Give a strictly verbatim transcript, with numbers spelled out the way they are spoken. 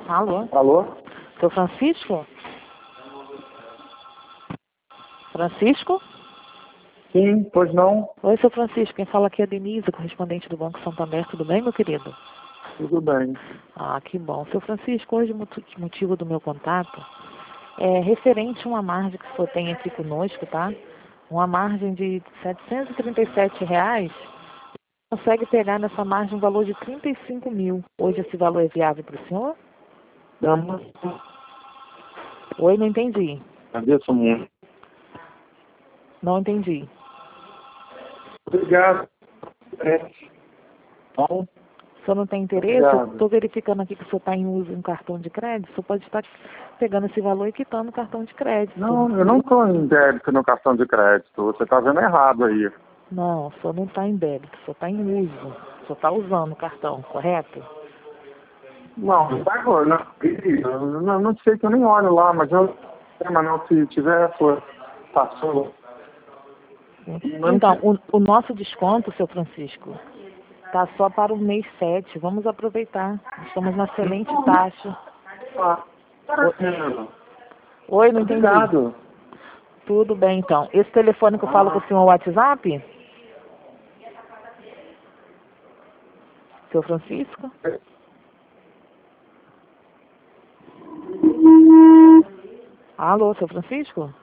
Alô? Alô? Seu Francisco? Francisco? Sim, pois não? Oi, seu Francisco. Quem fala aqui é a Denise, correspondente do Banco Santander. Tudo bem, meu querido? Tudo bem. Ah, que bom. Seu Francisco, hoje o motu- motivo do meu contato é referente a uma margem que o senhor tem aqui conosco, tá? Uma margem de setecentos e trinta e sete reais. Consegue pegar nessa margem um valor de trinta e cinco mil. Hoje esse valor é viável para o senhor? Não, Oi, não entendi. agradeço muito. Não entendi. Obrigado. É. Bom, O senhor não tem interesse? obrigado. Estou verificando aqui que o senhor está em uso de um cartão de crédito. O senhor pode estar pegando esse valor e quitando o cartão de crédito. Não, eu não estou em débito no cartão de crédito. Você está vendo errado aí. Não, o senhor não está em débito, o senhor está em uso. O senhor está usando o cartão, correto? Não, tá agora. Não, eu não, não sei que eu nem olho lá, mas eu. Mas não, se tiver, foi, passou. Então, o, o nosso desconto, seu Francisco, está só para o mês sete. Vamos aproveitar. Estamos na excelente taxa. Ah, Oi, Oi, não entendi. obrigado. Tudo bem, então. Esse telefone que eu falo com o senhor é o WhatsApp? Seu Francisco? Alô, seu Francisco?